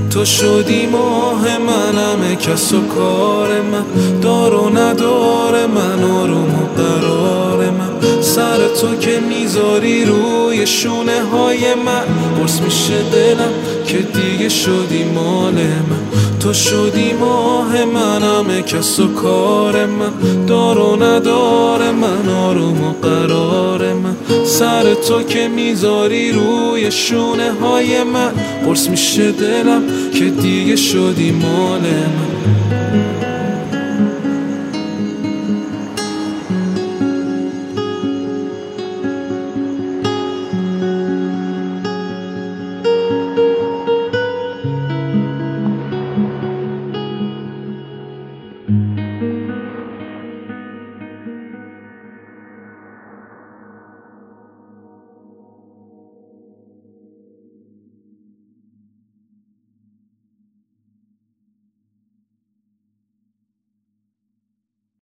تو شدی ماه من، همه کس و کار من، دار و ندار من، آروم و قرار من. سر تو که میذاری روی شونه های من، قرص میشه دلم که دیگه شدی مال من. تو شدی ماه من، همه کس و کار من، دار و ندار من، آروم و قرار من. سر تو که میذاری روی شونه های من، قرص میشه دلم که دیگه شدی مال من.